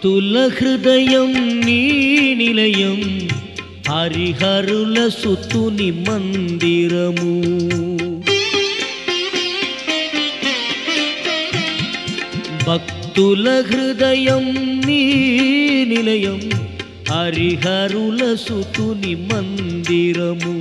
భక్తుల హృదయం నీ నిలయం, హరిహరుల సుతుని మందిరము. భక్తుల హృదయం నీ నిలయం, హరిహరుల సుతుని మందిరము.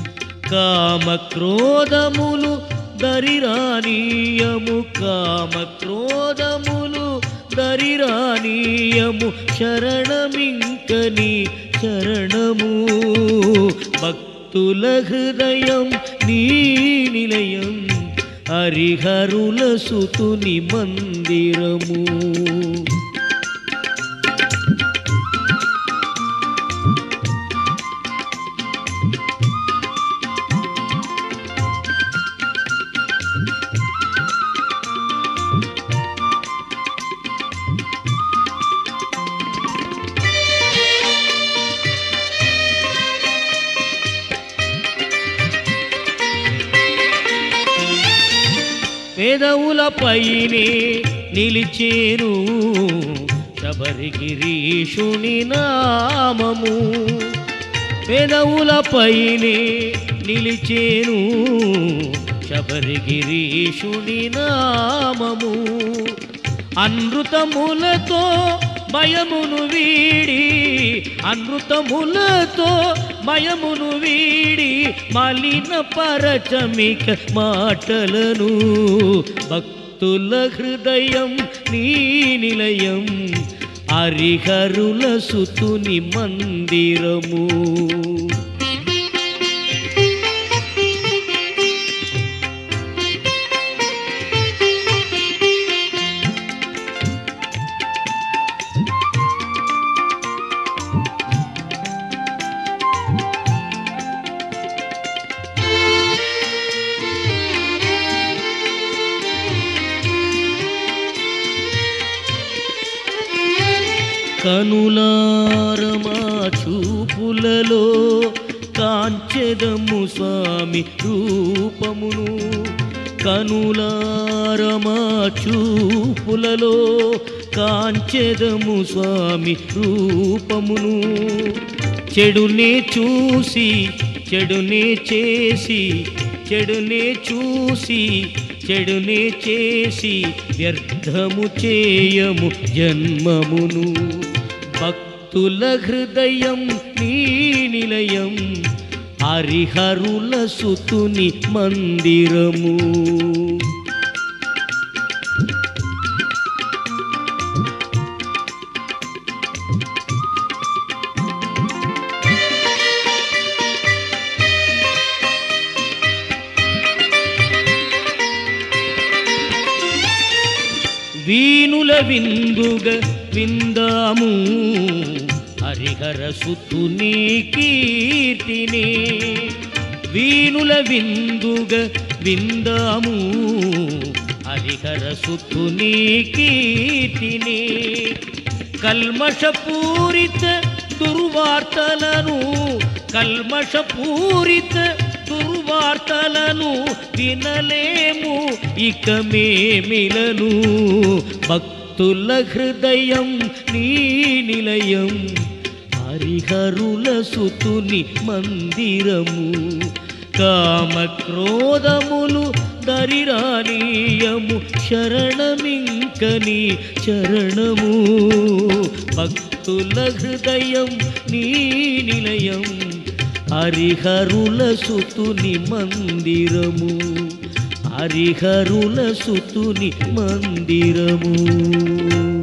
కామక్రోధములు దరిరానీయము, కామక్రోధములు దరిరానీయము, శరణమింకని శరణము. భక్తుల హృదయం నీ నిలయం, హరిహరుల సుతుని మందిరము. పెదవులపైనే నిలిచేను శబరిగిరీషుని నామము. పెదవులపైనే నిలిచేను శబరిగిరీషుని నామము. అనృతములతో భయమును వీడి, అనృతములతో భయమును వీడి, మలిన పరచమిక మాటలను. భక్తుల హృదయం నీ నిలయం, హరిహరుల సుతుని మందిరము. కనులారమా చూపులలో కాంచెదము స్వామి రూపమును. కనులారమా చూపులలో కాంచెదము స్వామి రూపమును. చెడునే చూసి చెడునే చేసి, చెడునే చూసి చెడునే చేసి, వ్యర్థము చేయము జన్మమును. భక్తుల హృదయం నీ నిలయం, హరిహరుల సుతుని మందిరము. వీణుల విందుగ విందాము హరిహర సుతుని కీర్తిని. వీణుల విందుగ విందాము హరిహర సుతుని కీర్తిని. కల్మషపూరిత దుర్వార్తలను, కల్మషపూరిత దుర్వార్తలను వినలేము ఇక మేమిలను. భక్తుల హృదయం నీ నిలయం, హరిహరుల సుతుని మందిరము. కామక్రోధములు దరిరానీయము, శరణమింకని శరణము. భక్తుల హృదయం నీ నిలయం, హరిహరుల సుతుని మందిరము, హరిహరుల సుతుని మందిరము.